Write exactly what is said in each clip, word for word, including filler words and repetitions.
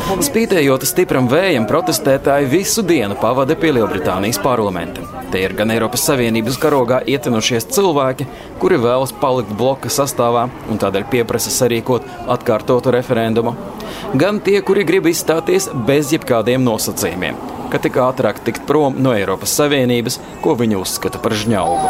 Spītējot stipram vējam, protestētāji visu dienu pavada pie Lielbritānijas parlamenta. Te ir gan Eiropas Savienības karogā ietinušies cilvēki, kuri vēlas palikt bloka sastāvā un tādēļ pieprasa sarīkot atkārtotu referendumu, gan tie, kuri grib izstāties bez jebkādiem nosacījumiem, ka tik ātrāk tikt prom no Eiropas Savienības, ko viņi uzskata par žņaugu.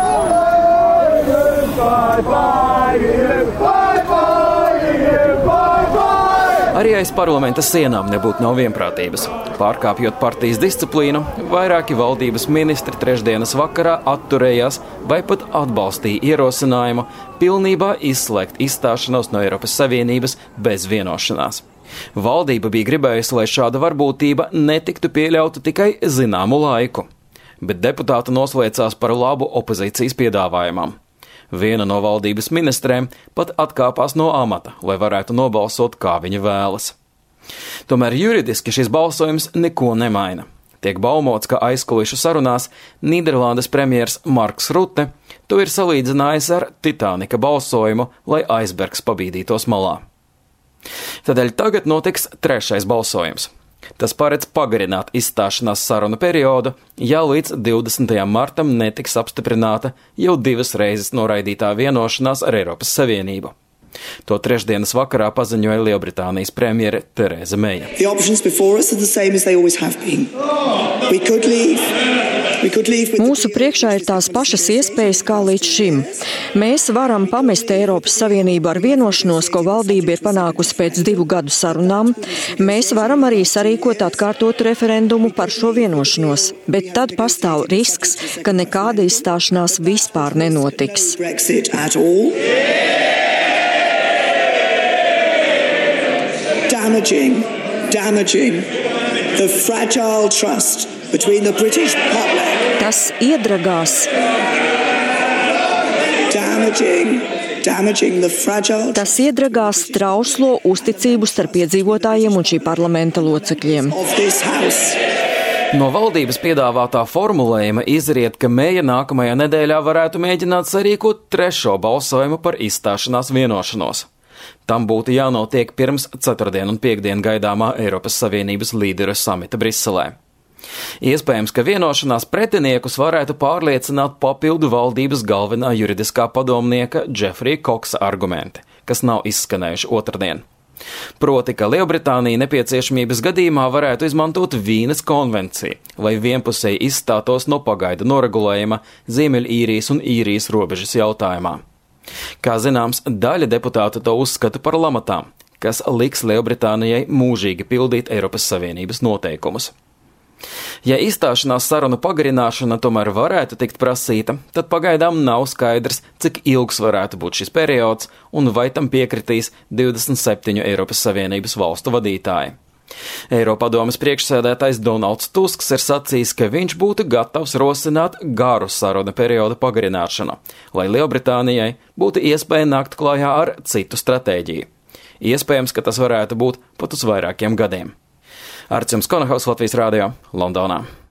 Arī aiz parlamenta sienām nebūtu nav vienprātības. Pārkāpjot partijas disciplīnu, vairāki valdības ministri trešdienas vakarā atturējās vai pat atbalstīja ierosinājumu pilnībā izslēgt izstāšanos no Eiropas Savienības bez vienošanās. Valdība bija gribējusi, lai šāda varbūtība netiktu pieļauta tikai zināmu laiku, bet deputāti noslēdzās par labu opozīcijas piedāvājumam. Viena no valdības ministrēm pat atkāpās no amata, lai varētu nobalsot, kā viņa vēlas. Tomēr juridiski šis balsojums neko nemaina. Tiek baumots, ka aizkulišu sarunās Nīderlandes premjers Marks Rutte to ir salīdzinājis ar Titanika balsojumu, lai aizbergs pabīdītos malā. Tādēļ tagad notiks trešais balsojums. Tas paredz pagarināt izstāšanās sarunu periodu, ja līdz divdesmitajam martam netiks apstiprināta jau divas reizes noraidītā vienošanās ar Eiropas Savienību. To trešdienas vakarā paziņoja Lielbritānijas premjere Tereza Meija. Mūsu priekšā ir tās pašas iespējas kā līdz šim. Mēs varam pamest Eiropas Savienību ar vienošanos, ko valdība ir panākusi pēc divu gadu sarunām. Mēs varam arī sarīkot atkārtotu referendumu par šo vienošanos, bet tad pastāv risks, ka nekāda izstāšanās vispār nenotiks. Damaging, damaging the fragile trust between the British public. Tas iedragās. Damaging, damaging the fragile. Tas iedragās trauslo uzticību starp iedzīvotājiem un šī parlamenta locekļiem. No valdības piedāvātā formulējuma izriet, ka Meija nākamajā nedēļā varētu mēģināt sarīkot trešo balsojumu par izstāšanās vienošanos. Tam būtu jānotiek pirms ceturtdien un piekdien gaidāmā Eiropas Savienības līderu samita Briselē. Iespējams, ka vienošanās pretiniekus varētu pārliecināt papildu valdības galvenā juridiskā padomnieka Džefrija Koksa argumenti, kas nav izskanējuši otrdien. Proti, ka Lielbritānija nepieciešamības gadījumā varētu izmantot Vīnes konvenciju, lai vienpusēji izstātos no pagaidu noregulējuma Ziemeļīrijas un Īrijas robežas jautājumā. Kā zināms, daļa deputātu to uzskata par lamatām, kas liks Lielbritānijai mūžīgi pildīt Eiropas Savienības noteikumus. Ja izstāšanās sarunu pagarināšana tomēr varētu tikt prasīta, tad pagaidām nav skaidrs, cik ilgs varētu būt šis periods un vai tam piekritīs divdesmit septiņu Eiropas Savienības valstu vadītāji. Eiropadomes priekšsēdētājs Donalds Tusks ir sacījis, ka viņš būtu gatavs rosināt garu saruna perioda pagarināšanu, lai Lielbritānijai būtu iespēja nākt klājā ar citu stratēģiju. Iespējams, ka tas varētu būt pat uz vairākiem gadiem. Arčuns Konahaus, Latvijas Rādio, Londonā.